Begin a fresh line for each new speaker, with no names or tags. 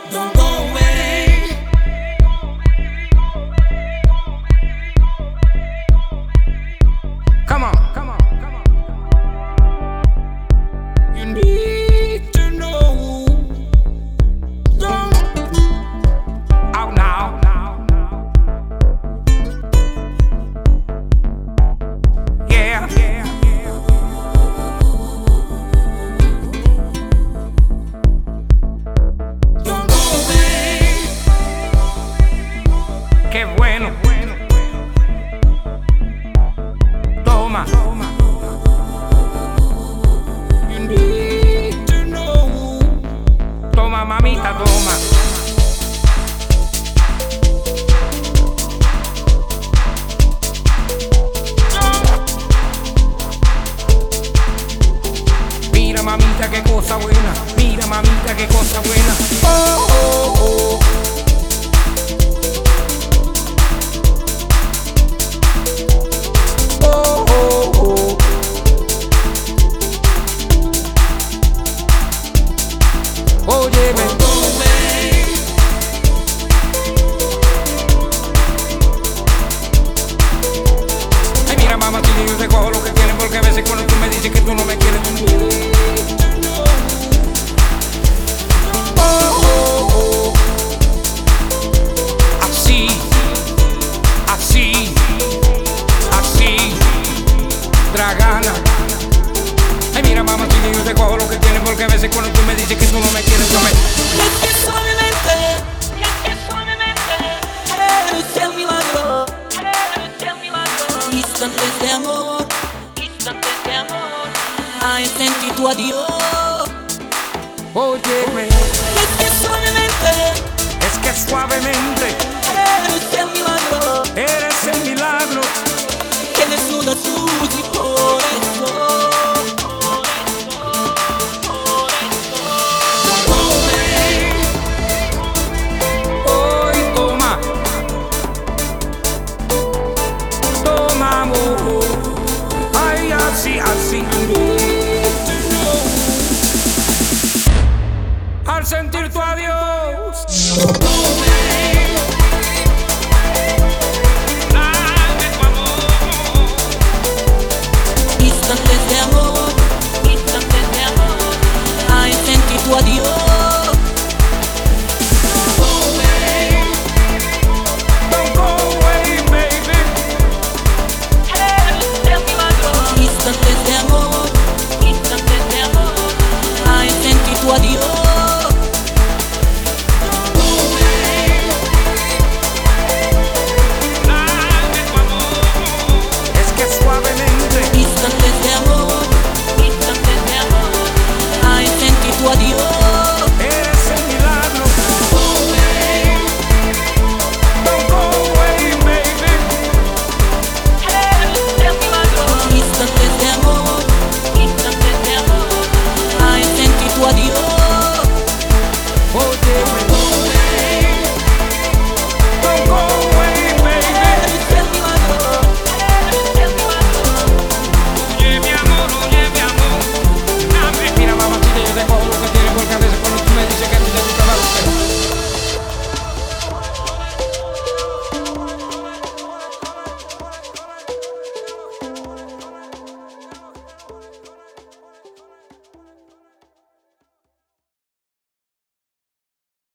Don't go away. Come on, come on, come on. You need to know. Don't. Out now. Yeah, yeah. Don't go away. Qué bueno. Toma. You need to know. Toma, mamita, toma. Mira, mamita, qué cosa buena. Mira, mamita, qué cosa buena. Oh, oh, oh. Oh, oh, oh. Óyeme. Ay, mira, mamá, si yo te cojo lo que tienes, porque a veces cuando tú me dices que tú no me quieres, oh, oh, oh. Así, así, así, Dragana. Ay, mira, mamá, si yo te cojo lo que tienes, porque a veces cuando tú me dices que tú no me quieres, yo me...
Es que suavemente eres el milagro, instantes de amor, ay, sentí tu adiós.
Óyeme,
Es que suavemente
eres que suavemente
eres el milagro
eres el milagro.
que desnuda sus y por eso.
Hoy toma, toma amor. Ay, así, así. Al sentir tu adiós, dame tu amor.
Instantes de amor, ay, sentí tu adiós.
Don't go away, baby.
Instantes de amor, ay, sentí tu adiós.
Dame tu amor. Es que suavemente
Instantes de amor, ay, sentí tu adiós.
eres el milagro. Don't go away, baby.
Instantes de amor, ay, sentí tu adiós.
Oh,